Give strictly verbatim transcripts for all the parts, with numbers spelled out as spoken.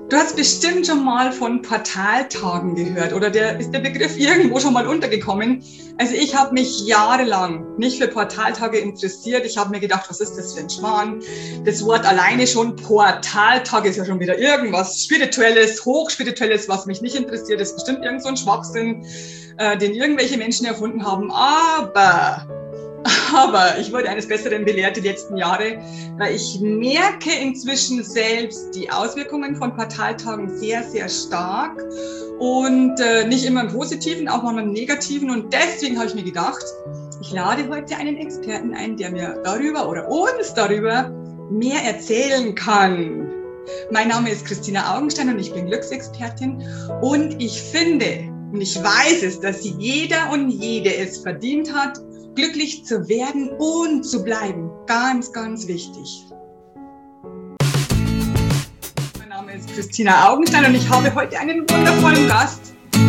Du hast bestimmt schon mal von Portaltagen gehört oder der, ist der Begriff irgendwo schon mal untergekommen? Also ich habe mich jahrelang nicht für Portaltage interessiert. Ich habe mir gedacht, was ist das für ein Schmarrn? Das Wort alleine schon, Portaltag, ist ja schon wieder irgendwas Spirituelles, Hochspirituelles, was mich nicht interessiert. Das ist bestimmt irgend so ein Schwachsinn, äh, den irgendwelche Menschen erfunden haben. Aber... Aber ich wurde eines Besseren belehrt die letzten Jahre, weil ich merke inzwischen selbst die Auswirkungen von Portaltagen sehr, sehr stark und äh, nicht immer im Positiven, auch manchmal im Negativen. Und deswegen habe ich mir gedacht, ich lade heute einen Experten ein, der mir darüber oder uns darüber mehr erzählen kann. Mein Name ist Christina Augenstein und ich bin Glücksexpertin und ich finde und ich weiß es, dass jeder und jede es verdient hat, glücklich zu werden und zu bleiben. Ganz, ganz wichtig. Mein Name ist Christina Augenstein und ich habe heute einen wundervollen Gast.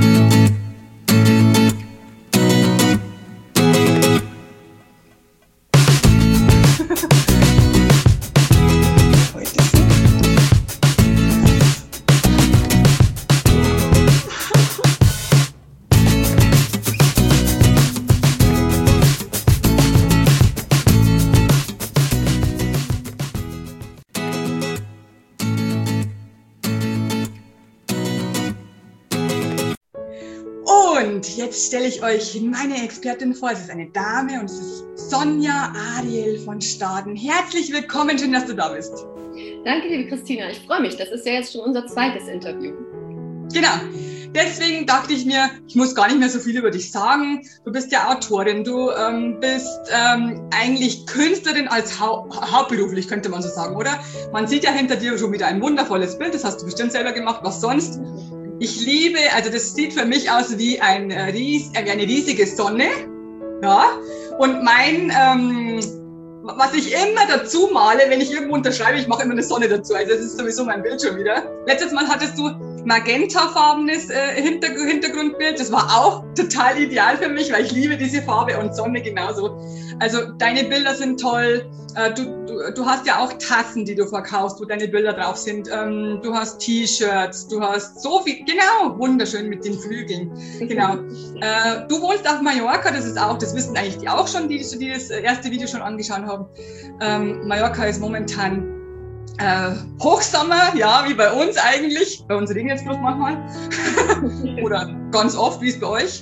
Und jetzt stelle ich euch meine Expertin vor. Es ist eine Dame und es ist Sonja Ariel von Staden. Herzlich willkommen, schön, dass du da bist. Danke, liebe Christina. Ich freue mich. Das ist ja jetzt schon unser zweites Interview. Genau. Deswegen dachte ich mir, ich muss gar nicht mehr so viel über dich sagen. Du bist ja Autorin, du ähm, bist ähm, eigentlich Künstlerin als hau hauptberuflich, könnte man so sagen, oder? Man sieht ja hinter dir schon wieder ein wundervolles Bild, das hast du bestimmt selber gemacht, was sonst? Ich liebe, also das sieht für mich aus wie, ein Ries, wie eine riesige Sonne, ja, und mein, ähm, was ich immer dazu male, wenn ich irgendwo unterschreibe, ich mache immer eine Sonne dazu, also das ist sowieso mein Bild schon wieder. Letztes Mal hattest du magentafarbenes äh, Hinter Hintergrundbild, das war auch total ideal für mich, weil ich liebe diese Farbe und Sonne genauso. Also deine Bilder sind toll, äh, du, du, du hast ja auch Tassen, die du verkaufst, wo deine Bilder drauf sind, ähm, du hast T-Shirts, du hast so viel, genau, wunderschön mit den Flügeln, genau. Äh, du wohnst auf Mallorca, das ist auch, das wissen eigentlich die auch schon, die, die das erste Video schon angeschaut haben. Ähm, Mallorca ist momentan Äh, Hochsommer, ja, wie bei uns eigentlich. Bei uns regnet es bloß manchmal. Oder ganz oft, wie es bei euch?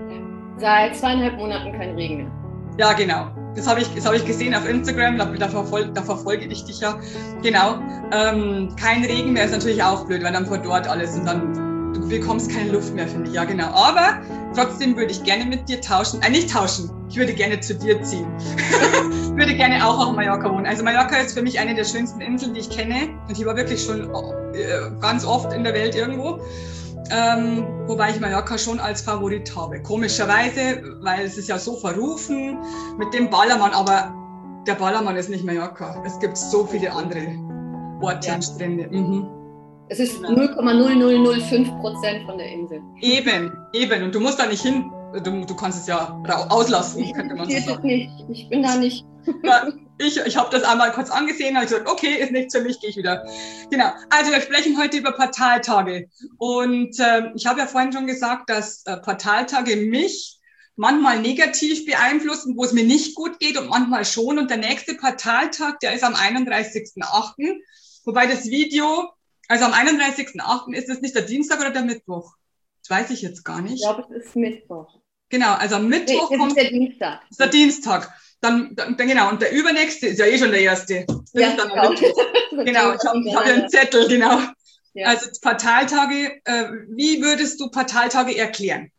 Seit zweieinhalb Monaten kein Regen mehr. Ja, genau. Das habe ich, das hab ich gesehen auf Instagram, da, da, verfolge, da verfolge ich dich ja. Genau. Ähm, kein Regen mehr ist natürlich auch blöd, weil dann vor dort alles und dann du bekommst keine Luft mehr, finde ich. Ja, genau. Aber trotzdem würde ich gerne mit dir tauschen. Äh, nicht tauschen. Ich würde gerne zu dir ziehen. Ich würde gerne auch auf Mallorca wohnen. Also Mallorca ist für mich eine der schönsten Inseln, die ich kenne. Und ich war wirklich schon äh, ganz oft in der Welt irgendwo. Ähm, wobei ich Mallorca schon als Favorit habe. Komischerweise, weil es ist ja so verrufen mit dem Ballermann. Aber der Ballermann ist nicht Mallorca. Es gibt so viele andere Orte ja. und Strände. Mhm. Es ist null Komma null null null fünf Prozent von der Insel. Eben, eben. Und du musst da nicht hin. Du, du kannst es ja auslassen, könnte man so sagen. Nicht. Ich bin da nicht. Ja, ich ich habe das einmal kurz angesehen, habe gesagt, okay, ist nichts für mich, gehe ich wieder. Genau, also wir sprechen heute über Portaltage. Und äh, ich habe ja vorhin schon gesagt, dass äh, Portaltage mich manchmal negativ beeinflussen, wo es mir nicht gut geht und manchmal schon. Und der nächste Portaltag, der ist am einunddreißigsten achten Wobei das Video, also am einunddreißigsten achten ist es nicht der Dienstag oder der Mittwoch? Das weiß ich jetzt gar nicht. Ich glaube, es ist Mittwoch. Genau, also am Mittwoch nee, kommt der Dienstag. Ist der Dienstag. Dann, dann, genau, und der übernächste ist ja eh schon der erste. Das ja, ist dann am Mittwoch. Genau, ich habe hab ja einen Zettel, genau. Ja. Also Portaltage, äh, wie würdest du Portaltage erklären?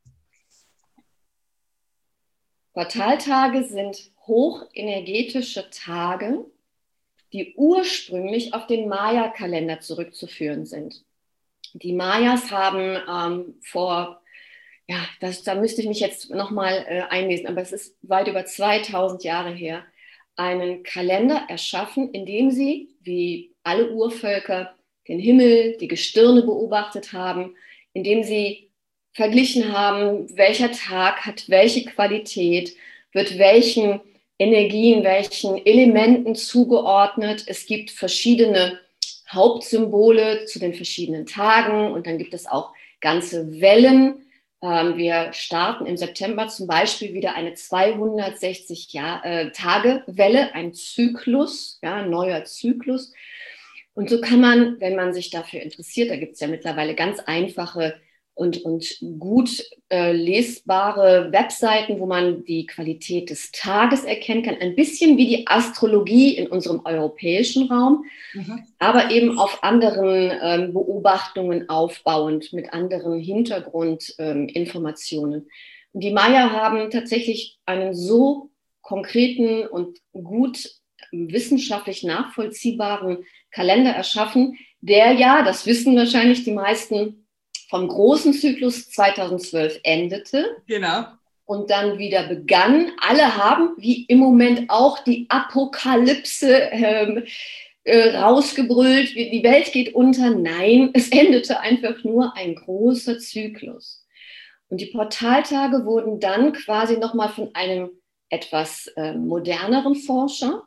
Portaltage sind hochenergetische Tage, die ursprünglich auf den Maya-Kalender zurückzuführen sind. Die Mayas haben ähm, vor, ja, das, da müsste ich mich jetzt nochmal äh, einlesen, aber es ist weit über zweitausend Jahre her, einen Kalender erschaffen, in dem sie, wie alle Urvölker, den Himmel, die Gestirne beobachtet haben, in dem sie verglichen haben, welcher Tag hat welche Qualität, wird welchen Energien, welchen Elementen zugeordnet. Es gibt verschiedene Hauptsymbole zu den verschiedenen Tagen und dann gibt es auch ganze Wellen. Ähm, wir starten im September zum Beispiel wieder eine zweihundertsechzig Tage Welle, ein Zyklus, ja, ein neuer Zyklus. Und so kann man, wenn man sich dafür interessiert, da gibt es ja mittlerweile ganz einfache und, und gut äh, lesbare Webseiten, wo man die Qualität des Tages erkennen kann. Ein bisschen wie die Astrologie in unserem europäischen Raum, mhm. aber eben auf anderen ähm, Beobachtungen aufbauend, mit anderen Hintergrundinformationen. Ähm, und die Maya haben tatsächlich einen so konkreten und gut wissenschaftlich nachvollziehbaren Kalender erschaffen, der ja, das wissen wahrscheinlich die meisten, vom großen Zyklus zweitausendzwölf endete. Genau. Und dann wieder begann. Alle haben, wie im Moment auch, die Apokalypse ähm, äh, rausgebrüllt, die Welt geht unter. Nein, es endete einfach nur ein großer Zyklus. Und die Portaltage wurden dann quasi nochmal von einem etwas äh, moderneren Forscher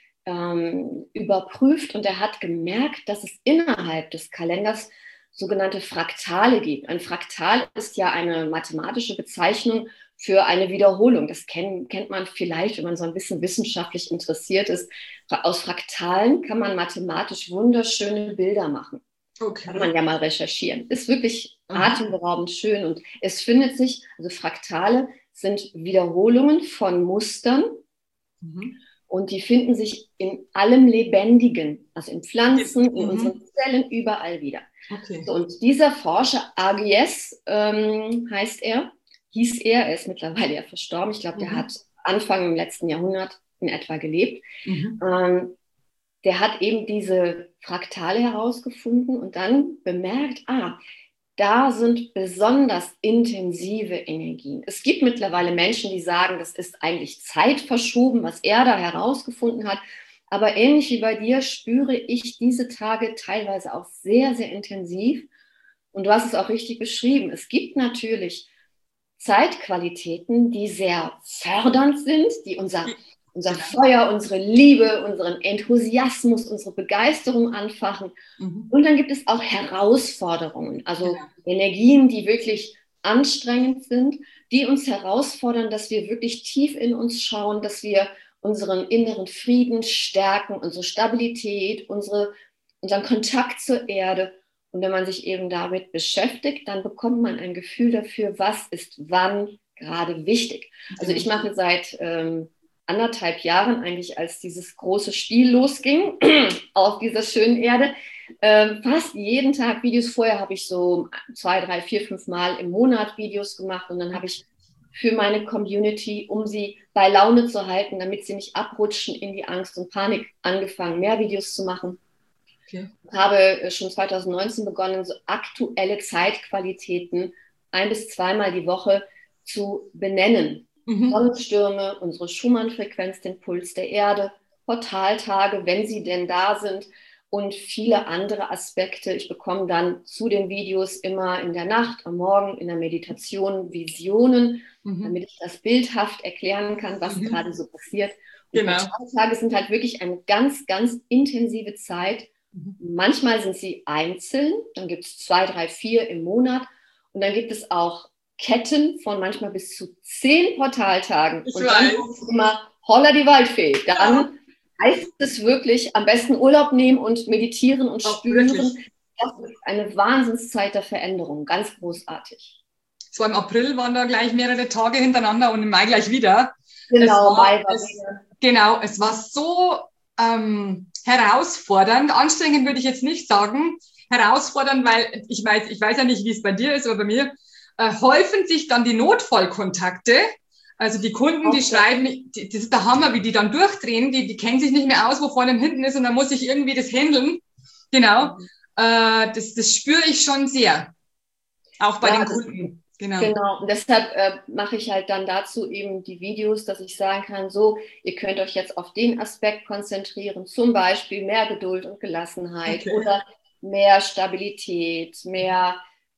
ähm, überprüft und er hat gemerkt, dass es innerhalb des Kalenders sogenannte Fraktale gibt. Ein Fraktal ist ja eine mathematische Bezeichnung für eine Wiederholung. Das kennt, kennt man vielleicht, wenn man so ein bisschen wissenschaftlich interessiert ist. Aus Fraktalen kann man mathematisch wunderschöne Bilder machen. Okay. Kann man ja mal recherchieren. Ist wirklich atemberaubend schön und es findet sich, also Fraktale sind Wiederholungen von Mustern. Mhm. Und die finden sich in allem Lebendigen, also in Pflanzen, in mhm. unseren Zellen, überall wieder. Okay. So, und dieser Forscher, Agies ähm, heißt er, hieß er, er ist mittlerweile ja verstorben, ich glaube, der mhm. hat Anfang im letzten Jahrhundert in etwa gelebt. Mhm. Ähm, der hat eben diese Fraktale herausgefunden und dann bemerkt, ah, da sind besonders intensive Energien. Es gibt mittlerweile Menschen, die sagen, das ist eigentlich zeitverschoben, was er da herausgefunden hat. Aber ähnlich wie bei dir spüre ich diese Tage teilweise auch sehr, sehr intensiv. Und du hast es auch richtig beschrieben. Es gibt natürlich Zeitqualitäten, die sehr fördernd sind, die unser, unser Feuer, unsere Liebe, unseren Enthusiasmus, unsere Begeisterung anfachen. Mhm. Und dann gibt es auch Herausforderungen, also ja. Energien, die wirklich anstrengend sind, die uns herausfordern, dass wir wirklich tief in uns schauen, dass wir unseren inneren Frieden stärken, unsere Stabilität, unsere, unseren Kontakt zur Erde. Und wenn man sich eben damit beschäftigt, dann bekommt man ein Gefühl dafür, was ist wann gerade wichtig. Also ich mache seit ähm, anderthalb Jahren eigentlich, als dieses große Spiel losging auf dieser schönen Erde, äh, fast jeden Tag Videos. Vorher habe ich so zwei, drei, vier, fünf Mal im Monat Videos gemacht und dann habe ich für meine Community, um sie bei Laune zu halten, damit sie nicht abrutschen in die Angst und Panik, angefangen, mehr Videos zu machen. Okay. Ich habe schon zweitausendneunzehn begonnen, so aktuelle Zeitqualitäten ein- bis zweimal die Woche zu benennen. Mhm. Sonnenstürme, unsere Schumann-Frequenz, den Puls der Erde, Portaltage, wenn sie denn da sind und viele andere Aspekte. Ich bekomme dann zu den Videos immer in der Nacht, am Morgen, in der Meditation Visionen, mhm. damit ich das bildhaft erklären kann, was mhm. gerade so passiert. Und genau. Portaltage sind halt wirklich eine ganz, ganz intensive Zeit. Mhm. Manchmal sind sie einzeln, dann gibt es zwei, drei, vier im Monat und dann gibt es auch Ketten von manchmal bis zu zehn Portaltagen. Ich und weiß. Dann ist immer Holla die Waldfee. Dann ja. heißt es wirklich, am besten Urlaub nehmen und meditieren und Auch spüren. Wirklich. Das ist eine Wahnsinnszeit der Veränderung. Ganz großartig. So im April waren da gleich mehrere Tage hintereinander und im Mai gleich wieder. Genau, es war, Mai war es, wieder. Genau, es war so ähm, herausfordernd. Anstrengend würde ich jetzt nicht sagen. Herausfordernd, weil ich weiß, ich weiß ja nicht, wie es bei dir ist, aber bei mir äh, häufen sich dann die Notfallkontakte. Also die Kunden, okay. die schreiben, die, das ist der Hammer, wie die dann durchdrehen, die, die kennen sich nicht mehr aus, wo vorne und hinten ist und dann muss ich irgendwie das handeln. Genau, mhm. äh, das, das spüre ich schon sehr, auch bei ja, den Kunden. Genau. genau, und deshalb äh, mache ich halt dann dazu eben die Videos, dass ich sagen kann, so, ihr könnt euch jetzt auf den Aspekt konzentrieren, zum Beispiel mehr Geduld und Gelassenheit okay. oder mehr Stabilität, mehr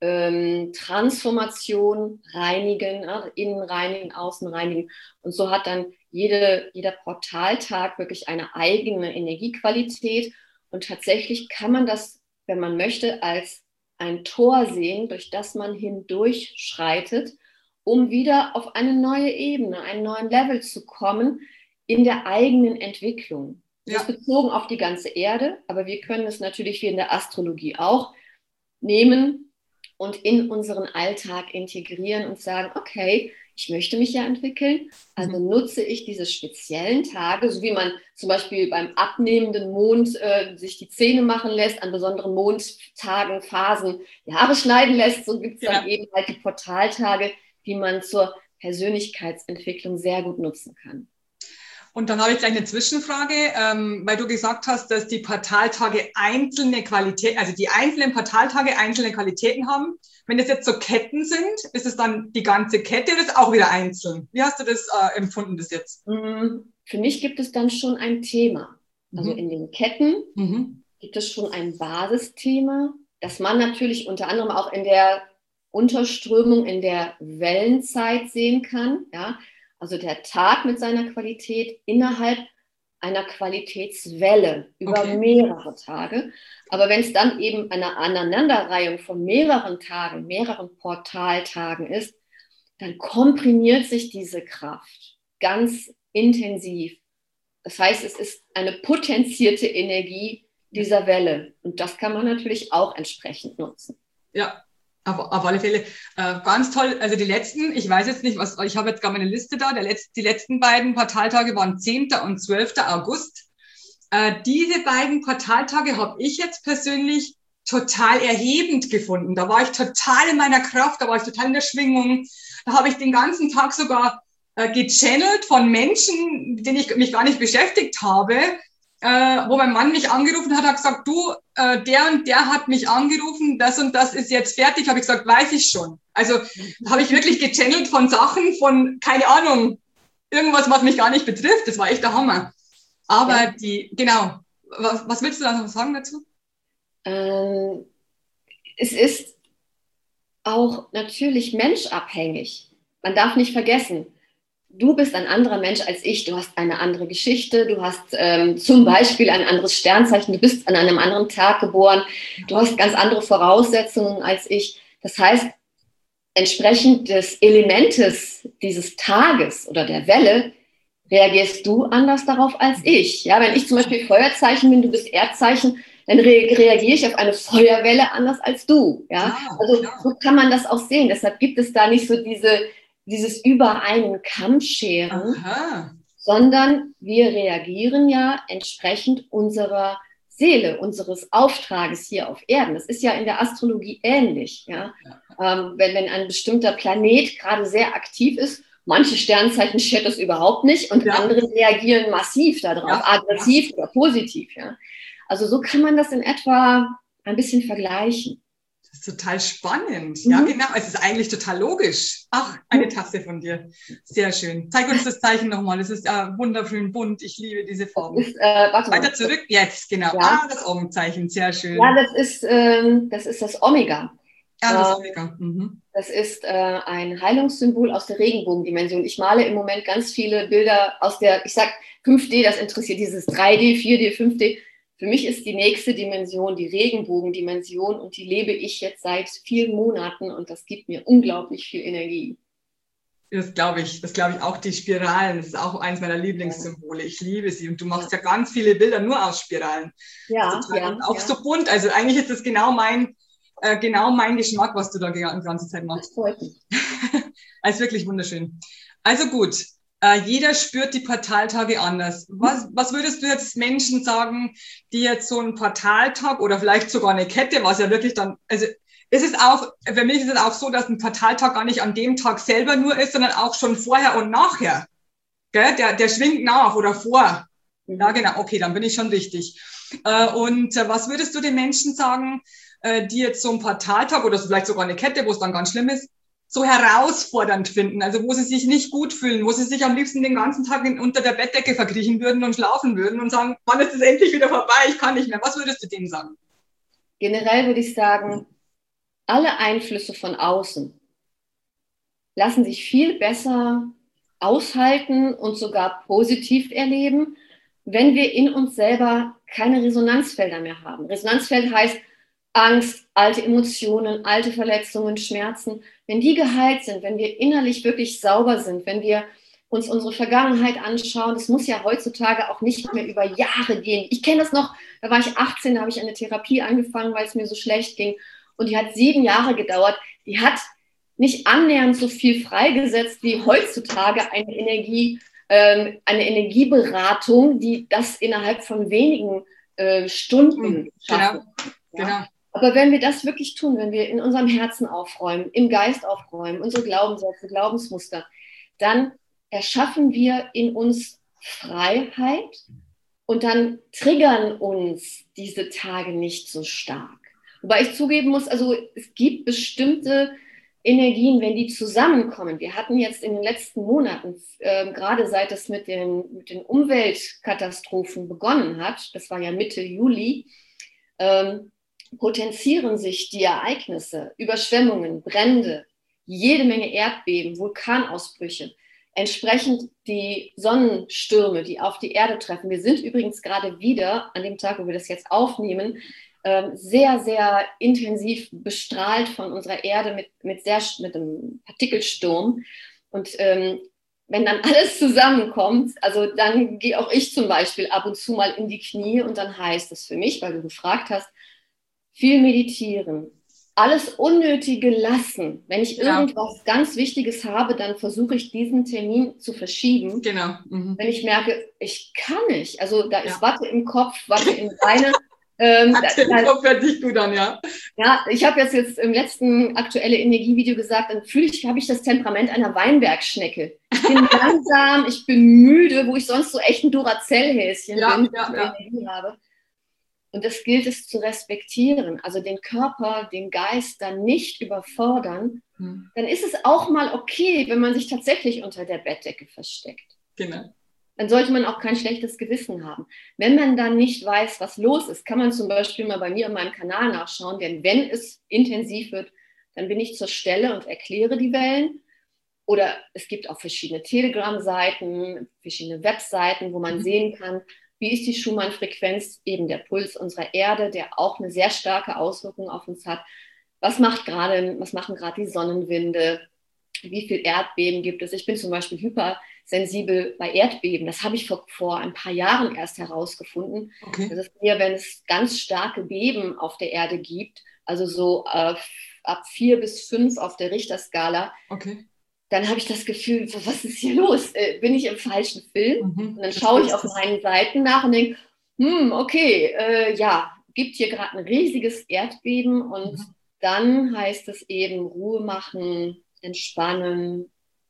Ähm, Transformation reinigen, äh, innen reinigen, außen reinigen. Und so hat dann jede, jeder Portaltag wirklich eine eigene Energiequalität. Und tatsächlich kann man das, wenn man möchte, als ein Tor sehen, durch das man hindurch schreitet, um wieder auf eine neue Ebene, einen neuen Level zu kommen in der eigenen Entwicklung. Das ja. ist bezogen auf die ganze Erde, aber wir können es natürlich wie in der Astrologie auch nehmen und in unseren Alltag integrieren und sagen, okay, ich möchte mich ja entwickeln, also mhm. nutze ich diese speziellen Tage, so wie man zum Beispiel beim abnehmenden Mond äh, sich die Zähne machen lässt, an besonderen Mondtagen, Phasen die Haare schneiden lässt, so gibt es ja. dann eben halt die Portaltage, die man zur Persönlichkeitsentwicklung sehr gut nutzen kann. Und dann habe ich gleich eine Zwischenfrage, ähm, weil du gesagt hast, dass die Portaltage einzelne Qualitäten, also die einzelnen Portaltage einzelne Qualitäten haben. Wenn das jetzt so Ketten sind, ist es dann die ganze Kette oder ist es auch wieder einzeln? Wie hast du das äh, empfunden bis jetzt? Für mich gibt es dann schon ein Thema. Also mhm. in den Ketten mhm. gibt es schon ein Basisthema, das man natürlich unter anderem auch in der Unterströmung, in der Wellenzeit sehen kann. Ja? Also der Tag mit seiner Qualität innerhalb einer Qualitätswelle über okay. mehrere Tage. Aber wenn es dann eben eine Aneinanderreihung von mehreren Tagen, mehreren Portaltagen ist, dann komprimiert sich diese Kraft ganz intensiv. Das heißt, es ist eine potenzierte Energie dieser Welle. Und das kann man natürlich auch entsprechend nutzen. Ja. Auf, auf alle Fälle äh, ganz toll. Also die letzten, ich weiß jetzt nicht, was, ich habe jetzt gar meine Liste da. Der letzte, die letzten beiden Portaltage waren zehnter und zwölfter August. Äh, diese beiden Portaltage habe ich jetzt persönlich total erhebend gefunden. Da war ich total in meiner Kraft, da war ich total in der Schwingung. Da habe ich den ganzen Tag sogar äh, gechannelt von Menschen, mit denen ich mich gar nicht beschäftigt habe. Äh, wo mein Mann mich angerufen hat, hat gesagt, du, äh, der und der hat mich angerufen, das und das ist jetzt fertig. Habe ich gesagt, weiß ich schon. Also habe ich wirklich gechannelt von Sachen, von, keine Ahnung, irgendwas, was mich gar nicht betrifft. Das war echt der Hammer. Aber ja. die, genau, was, was willst du da noch sagen dazu? Ähm, es ist auch natürlich menschabhängig. Man darf nicht vergessen, du bist ein anderer Mensch als ich, du hast eine andere Geschichte, du hast ähm, zum Beispiel ein anderes Sternzeichen, du bist an einem anderen Tag geboren, du hast ganz andere Voraussetzungen als ich. Das heißt, entsprechend des Elementes dieses Tages oder der Welle reagierst du anders darauf als ich. Ja, wenn ich zum Beispiel Feuerzeichen bin, du bist Erdzeichen, dann re- reagiere ich auf eine Feuerwelle anders als du. Ja, klar, also klar. So kann man das auch sehen. Deshalb gibt es da nicht so diese dieses über einen Kamm scheren, Aha. sondern wir reagieren ja entsprechend unserer Seele, unseres Auftrages hier auf Erden. Das ist ja in der Astrologie ähnlich. Ja? Ja. Ähm, wenn, wenn ein bestimmter Planet gerade sehr aktiv ist, manche Sternzeichen schert das überhaupt nicht und ja. andere reagieren massiv darauf, ja. aggressiv ja. oder positiv. Ja? Also so kann man das in etwa ein bisschen vergleichen. Das ist total spannend. Mhm. Ja, genau. Es ist eigentlich total logisch. Ach, eine Tasse von dir. Sehr schön. Zeig uns das Zeichen nochmal. Das ist äh, wunderschön bunt. Ich liebe diese Form. Ist, äh, warte mal. Weiter zurück. Jetzt, genau. Ja. Ah, das Augenzeichen. Sehr schön. Ja, das ist, ähm, das, ist das Omega. Ja, das Omega. Mhm. Das ist äh, ein Heilungssymbol aus der Regenbogendimension. Ich male im Moment ganz viele Bilder aus der, ich sag fünf D, das interessiert dieses drei D, vier D, fünf D. Für mich ist die nächste Dimension die Regenbogendimension und die lebe ich jetzt seit vielen Monaten und das gibt mir unglaublich viel Energie. Das glaube ich, das glaube ich auch, die Spiralen, das ist auch eines meiner Lieblingssymbole. Ich liebe sie und du machst ja, ja ganz viele Bilder nur aus Spiralen. Ja, ja. Und auch ja. so bunt, also eigentlich ist das genau mein, äh, genau mein Geschmack, was du da die ganze Zeit machst. Das freut mich. Also wirklich wunderschön. Also gut. Uh, jeder spürt die Portaltage anders. Was, was würdest du jetzt Menschen sagen, die jetzt so einen Portaltag oder vielleicht sogar eine Kette, was ja wirklich dann, also ist es auch, für mich ist es auch so, dass ein Portaltag gar nicht an dem Tag selber nur ist, sondern auch schon vorher und nachher. Gell? Der, der schwingt nach oder vor. Mhm. Ja, genau. Okay, dann bin ich schon richtig. Uh, und uh, was würdest du den Menschen sagen, uh, die jetzt so einen Portaltag oder so vielleicht sogar eine Kette, wo es dann ganz schlimm ist, so herausfordernd finden, also wo sie sich nicht gut fühlen, wo sie sich am liebsten den ganzen Tag in, unter der Bettdecke verkriechen würden und schlafen würden und sagen, wann ist es endlich wieder vorbei, ich kann nicht mehr. Was würdest du denen sagen? Generell würde ich sagen, alle Einflüsse von außen lassen sich viel besser aushalten und sogar positiv erleben, wenn wir in uns selber keine Resonanzfelder mehr haben. Resonanzfeld heißt Angst, alte Emotionen, alte Verletzungen, Schmerzen. Wenn die geheilt sind, wenn wir innerlich wirklich sauber sind, wenn wir uns unsere Vergangenheit anschauen, das muss ja heutzutage auch nicht mehr über Jahre gehen. Ich kenne das noch, da war ich achtzehn, da habe ich eine Therapie angefangen, weil es mir so schlecht ging. Und die hat sieben Jahre gedauert. Die hat nicht annähernd so viel freigesetzt wie heutzutage eine Energie, ähm, eine Energieberatung, die das innerhalb von wenigen äh, Stunden schaffen. Genau, ja? genau. Aber wenn wir das wirklich tun, wenn wir in unserem Herzen aufräumen, im Geist aufräumen, unsere Glaubenssätze, Glaubensmuster, dann erschaffen wir in uns Freiheit und dann triggern uns diese Tage nicht so stark. Wobei ich zugeben muss, also es gibt bestimmte Energien, wenn die zusammenkommen. Wir hatten jetzt in den letzten Monaten, äh, gerade seit es mit den, mit den Umweltkatastrophen begonnen hat, das war ja Mitte Juli, ähm, potenzieren sich die Ereignisse, Überschwemmungen, Brände, jede Menge Erdbeben, Vulkanausbrüche, entsprechend die Sonnenstürme, die auf die Erde treffen. Wir sind übrigens gerade wieder, an dem Tag, wo wir das jetzt aufnehmen, sehr, sehr intensiv bestrahlt von unserer Erde mit, mit, sehr, mit einem Partikelsturm. Und ähm, wenn dann alles zusammenkommt, also dann gehe auch ich zum Beispiel ab und zu mal in die Knie und dann heißt es für mich, weil du gefragt hast, viel meditieren, alles Unnötige lassen. Wenn ich Genau. irgendwas ganz Wichtiges habe, dann versuche ich diesen Termin zu verschieben. Genau. Mhm. Wenn ich merke, ich kann nicht, also da ist Ja. Watte im Kopf, Watte in Beine. Ähm, Hat den da, Kopf hört sich gut an, ja. ja, ich habe jetzt, jetzt im letzten aktuelle Energievideo gesagt, dann fühle ich, habe ich das Temperament einer Weinbergschnecke. Ich bin langsam, ich bin müde, wo ich sonst so echt ein Duracell-Häschen Ja, bin, ja, wenn ich ja. Energie habe. Und das gilt es zu respektieren, also den Körper, den Geist dann nicht überfordern. Hm. Dann ist es auch mal okay, wenn man sich tatsächlich unter der Bettdecke versteckt. Genau. Dann sollte man auch kein schlechtes Gewissen haben. Wenn man dann nicht weiß, was los ist, kann man zum Beispiel mal bei mir in meinem Kanal nachschauen, denn wenn es intensiv wird, dann bin ich zur Stelle und erkläre die Wellen. Oder es gibt auch verschiedene Telegram-Seiten, verschiedene Webseiten, wo man Mhm. sehen kann, wie ist die Schumann-Frequenz, eben der Puls unserer Erde, der auch eine sehr starke Auswirkung auf uns hat. Was macht gerade, was machen gerade die Sonnenwinde? Wie viel Erdbeben gibt es? Ich bin zum Beispiel hypersensibel bei Erdbeben. Das habe ich vor, vor ein paar Jahren erst herausgefunden. Okay. Das ist mir, wenn es ganz starke Beben auf der Erde gibt, also so äh, ab vier bis fünf auf der Richterskala, Okay. dann habe ich das Gefühl, was ist hier los? Äh, bin ich im falschen Film? Mhm. Und dann Das schaue ich ist- auf meinen Seiten nach und denke, hm, okay, äh, ja, gibt hier gerade ein riesiges Erdbeben und Mhm. dann heißt es eben Ruhe machen, entspannen.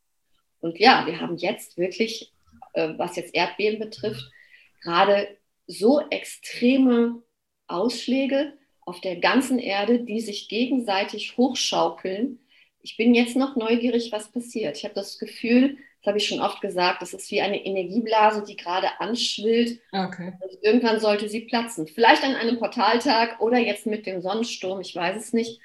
Und ja, wir haben jetzt wirklich, äh, was jetzt Erdbeben betrifft, gerade so extreme Ausschläge auf der ganzen Erde, die sich gegenseitig hochschaukeln. Ich bin jetzt noch neugierig, was passiert. Ich habe das Gefühl, das habe ich schon oft gesagt, das ist wie eine Energieblase, die gerade anschwillt. Okay. Und irgendwann sollte sie platzen. Vielleicht an einem Portaltag oder jetzt mit dem Sonnensturm, ich weiß es nicht.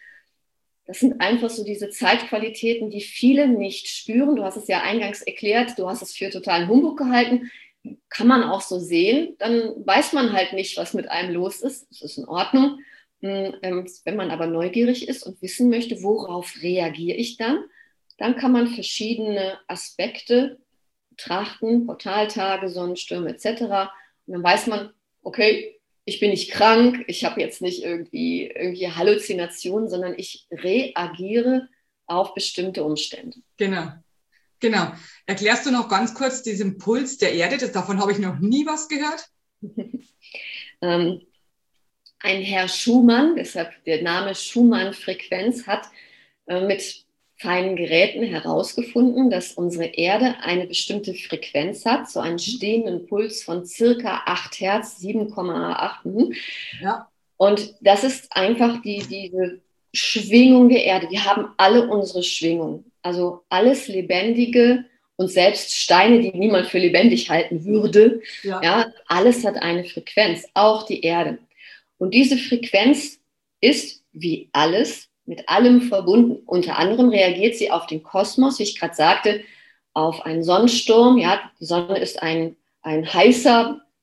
Das sind einfach so diese Zeitqualitäten, die viele nicht spüren. Du hast es ja eingangs erklärt, du hast es für totalen Humbug gehalten. Kann man auch so sehen. Dann weiß man halt nicht, was mit einem los ist. Das ist in Ordnung. Wenn man aber neugierig ist und wissen möchte, worauf reagiere ich dann, dann kann man verschiedene Aspekte betrachten, Portaltage, Sonnenstürme et cetera. Und dann weiß man, okay, ich bin nicht krank, ich habe jetzt nicht irgendwie, irgendwie Halluzinationen, sondern ich reagiere auf bestimmte Umstände. Genau. Genau. Erklärst du noch ganz kurz diesen Puls der Erde? Das, davon habe ich noch nie was gehört. ähm, ein Herr Schumann, deshalb der Name Schumann-Frequenz, hat äh, mit feinen Geräten herausgefunden, dass unsere Erde eine bestimmte Frequenz hat, so einen stehenden Puls von circa acht Hertz, sieben Komma acht. Ja. Und das ist einfach die, diese Schwingung der Erde. Wir haben alle unsere Schwingungen. Also alles Lebendige und selbst Steine, die niemand für lebendig halten würde, Ja. ja, alles hat eine Frequenz, auch die Erde. Und diese Frequenz ist wie alles mit allem verbunden. Unter anderem reagiert sie auf den Kosmos, wie ich gerade sagte, auf einen Sonnensturm. Ja, die Sonne ist ein, ein heißer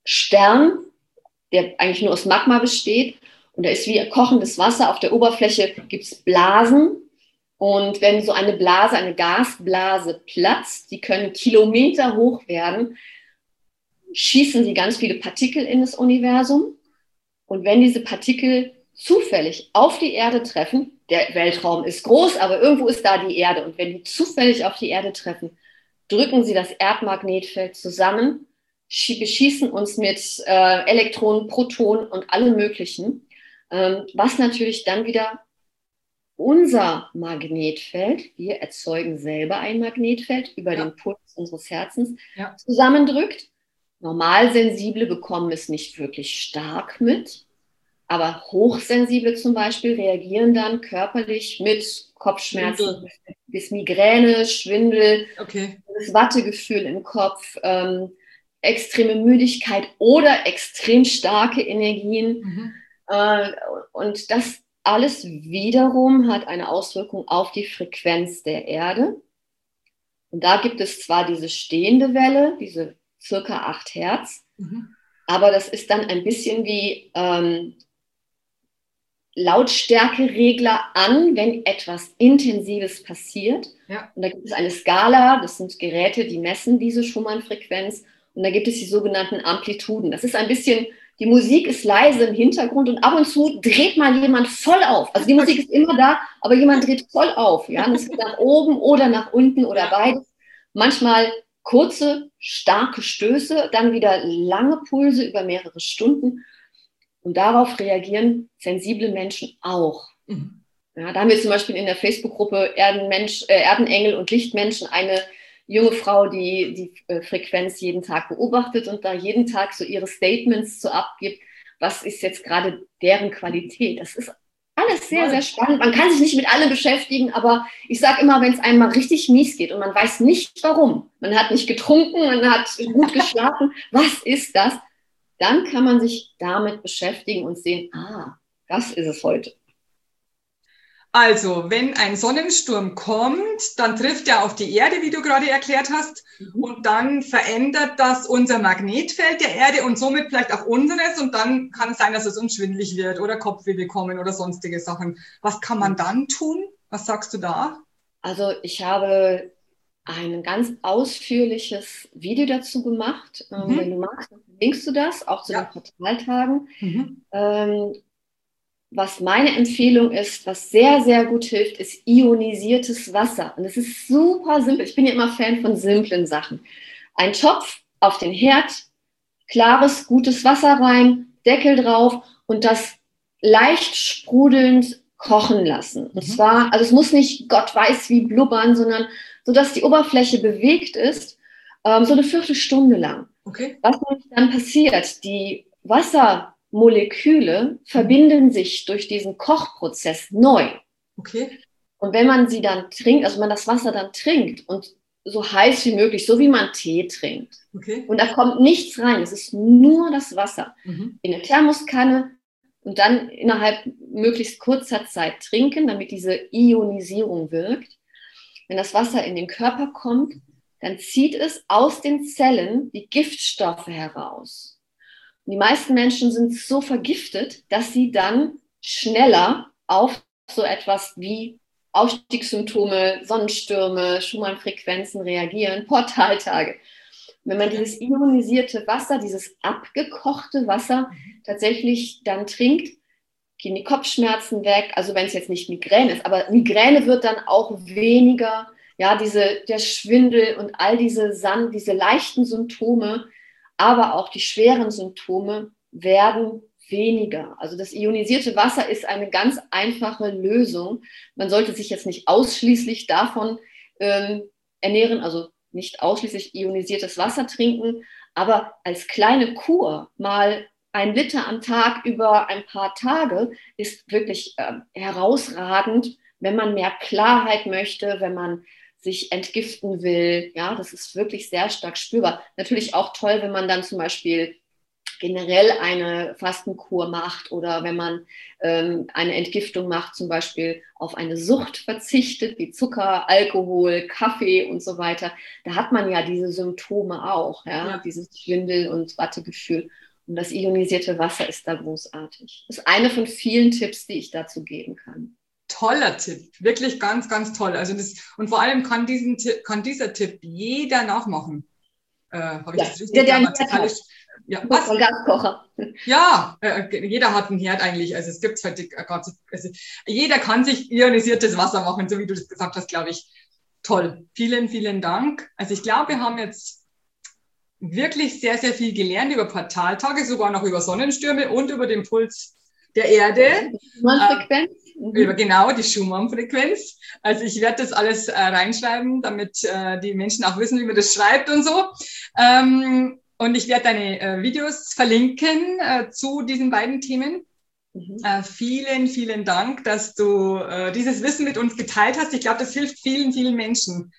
Stern, der eigentlich nur aus Magma besteht. Und da ist wie kochendes Wasser. Auf der Oberfläche gibt es Blasen. Und wenn so eine Blase, eine Gasblase platzt, die können Kilometer hoch werden, schießen sie ganz viele Partikel in das Universum. Und wenn diese Partikel zufällig auf die Erde treffen, der Weltraum ist groß, aber irgendwo ist da die Erde. Und wenn die zufällig auf die Erde treffen, drücken sie das Erdmagnetfeld zusammen, beschießen uns mit äh, Elektronen, Protonen und allem Möglichen, ähm, was natürlich dann wieder unser Magnetfeld, wir erzeugen selber ein Magnetfeld über ja. den Puls unseres Herzens, ja. zusammendrückt. Normalsensible bekommen es nicht wirklich stark mit, aber Hochsensible zum Beispiel reagieren dann körperlich mit Kopfschmerzen, Schwindel. bis Migräne, Schwindel, okay. das Wattegefühl im Kopf, ähm, extreme Müdigkeit oder extrem starke Energien. Mhm. Äh, und das alles wiederum hat eine Auswirkung auf die Frequenz der Erde. Und da gibt es zwar diese stehende Welle, diese circa acht Hertz, mhm. aber das ist dann ein bisschen wie ähm, Lautstärkeregler an, wenn etwas Intensives passiert. Ja. Und da gibt es eine Skala, das sind Geräte, die messen diese Schumann-Frequenz. Und da gibt es die sogenannten Amplituden. Das ist ein bisschen, die Musik ist leise im Hintergrund und ab und zu dreht mal jemand voll auf. Also die Musik ist immer da, aber jemand dreht voll auf. Ja? Das geht nach oben oder nach unten oder ja. beides. Manchmal kurze, starke Stöße, dann wieder lange Pulse über mehrere Stunden. Und darauf reagieren sensible Menschen auch. Mhm. Ja, da haben wir zum Beispiel in der Facebook-Gruppe Erdenmensch, äh, Erdenengel und Lichtmenschen eine junge Frau, die die äh, Frequenz jeden Tag beobachtet und da jeden Tag so ihre Statements so abgibt, was ist jetzt gerade deren Qualität. Das ist alles sehr, sehr spannend. Man kann sich nicht mit allem beschäftigen, aber ich sage immer, wenn es einem mal richtig mies geht und man weiß nicht warum, man hat nicht getrunken, man hat gut geschlafen, was ist das? Dann kann man sich damit beschäftigen und sehen, ah, das ist es heute. Also, wenn ein Sonnensturm kommt, dann trifft er auf die Erde, wie du gerade erklärt hast, mhm. und dann verändert das unser Magnetfeld der Erde und somit vielleicht auch unseres und dann kann es sein, dass es uns schwindelig wird oder Kopfweh bekommen oder sonstige Sachen. Was kann man dann tun? Was sagst du da? Also, ich habe ein ganz ausführliches Video dazu gemacht. Mhm. Ähm, wenn du magst, linkst du das, auch zu ja. den Portaltagen. Mhm. Ähm, was meine Empfehlung ist, was sehr, sehr gut hilft, ist ionisiertes Wasser. Und es ist super simpel. Ich bin ja immer Fan von simplen Sachen. Ein Topf auf den Herd, klares, gutes Wasser rein, Deckel drauf und das leicht sprudelnd kochen lassen. Und mhm. zwar, also es muss nicht Gott weiß wie blubbern, sondern so, dass die Oberfläche bewegt ist, ähm, so eine Viertelstunde lang. Okay. Was dann passiert, die Wassermoleküle verbinden sich durch diesen Kochprozess neu. Okay. Und wenn man sie dann trinkt, also wenn man das Wasser dann trinkt und so heiß wie möglich, so wie man Tee trinkt, okay. und da kommt nichts rein, es ist nur das Wasser, mhm. in eine Thermoskanne und dann innerhalb möglichst kurzer Zeit trinken, damit diese Ionisierung wirkt. Wenn das Wasser in den Körper kommt, dann zieht es aus den Zellen die Giftstoffe heraus. Und die meisten Menschen sind so vergiftet, dass sie dann schneller auf so etwas wie Ausstiegssymptome, Sonnenstürme, Schumann-Frequenzen reagieren, Portaltage. Wenn man dieses ionisierte Wasser, dieses abgekochte Wasser tatsächlich dann trinkt, gehen die Kopfschmerzen weg, also wenn es jetzt nicht Migräne ist, aber Migräne wird dann auch weniger, ja, diese, der Schwindel und all diese, Sand, diese leichten Symptome, aber auch die schweren Symptome werden weniger. Also das ionisierte Wasser ist eine ganz einfache Lösung. Man sollte sich jetzt nicht ausschließlich davon ähm, ernähren, also nicht ausschließlich ionisiertes Wasser trinken, aber als kleine Kur mal ein Liter am Tag über ein paar Tage ist wirklich äh, herausragend, wenn man mehr Klarheit möchte, wenn man sich entgiften will. Ja, das ist wirklich sehr stark spürbar. Natürlich auch toll, wenn man dann zum Beispiel generell eine Fastenkur macht oder wenn man ähm, eine Entgiftung macht, zum Beispiel auf eine Sucht verzichtet, wie Zucker, Alkohol, Kaffee und so weiter, da hat man ja diese Symptome auch, ja? Ja. Dieses Schwindel- und Wattegefühl. Und das ionisierte Wasser ist da großartig. Das ist eine von vielen Tipps, die ich dazu geben kann. Toller Tipp, wirklich ganz, ganz toll. Also das, und vor allem kann, diesen, kann dieser Tipp jeder nachmachen. Äh, Habe ich ja, das richtig grammatikalisch? Ja, was? Gaskocher. Ja, äh, jeder hat einen Herd eigentlich. Also es gibt halt, also jeder kann sich ionisiertes Wasser machen, so wie du das gesagt hast, glaube ich. Toll. Vielen, vielen Dank. Also ich glaube, wir haben jetzt wirklich sehr, sehr viel gelernt über Portaltage, sogar noch über Sonnenstürme und über den Puls der Erde. Schumann-Frequenz. Ähm, mhm. Über genau die Schumann-Frequenz. Also ich werde das alles äh, reinschreiben, damit äh, die Menschen auch wissen, wie man das schreibt und so. Ähm, Und ich werde deine äh, Videos verlinken äh, zu diesen beiden Themen. Mhm. Äh, vielen, vielen Dank, dass du äh, dieses Wissen mit uns geteilt hast. Ich glaube, das hilft vielen, vielen Menschen.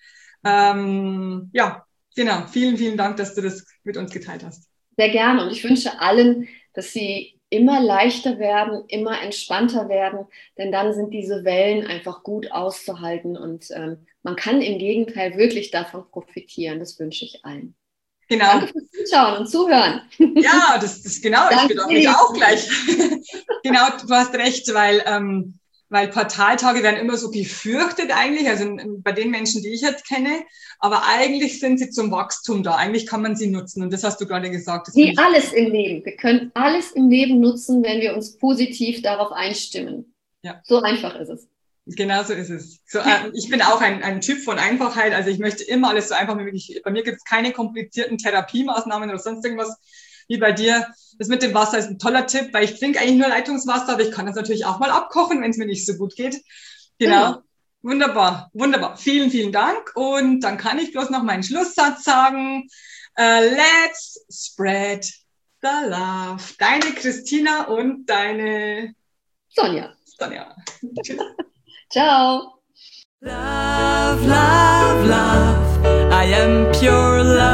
Ähm, ja, genau. Vielen, vielen Dank, dass du das mit uns geteilt hast. Sehr gerne. Und ich wünsche allen, dass sie immer leichter werden, immer entspannter werden, denn dann sind diese Wellen einfach gut auszuhalten und ähm, man kann im Gegenteil wirklich davon profitieren. Das wünsche ich allen. Genau. Danke fürs Zuschauen und Zuhören. Ja, das ist genau, ich bedanke mich auch gleich. Genau, du hast recht, weil, ähm, weil Portaltage werden immer so gefürchtet eigentlich, also bei den Menschen, die ich jetzt kenne, aber eigentlich sind sie zum Wachstum da, eigentlich kann man sie nutzen und das hast du gerade gesagt. Wie alles im Leben, wir können alles im Leben nutzen, wenn wir uns positiv darauf einstimmen. Ja. So einfach ist es. Genau so ist es. So, äh, ich bin auch ein, ein Typ von Einfachheit. Also ich möchte immer alles so einfach wie möglich. Bei mir gibt es keine komplizierten Therapiemaßnahmen oder sonst irgendwas wie bei dir. Das mit dem Wasser ist ein toller Tipp, weil ich trinke eigentlich nur Leitungswasser, aber ich kann das natürlich auch mal abkochen, wenn es mir nicht so gut geht. Genau. Mhm. Wunderbar, wunderbar. Vielen, vielen Dank. Und dann kann ich bloß noch meinen Schlusssatz sagen. Uh, let's spread the love. Deine Christina und deine Sonja. Sonja. Tschüss. Ciao. Love, love, love, I am pure love.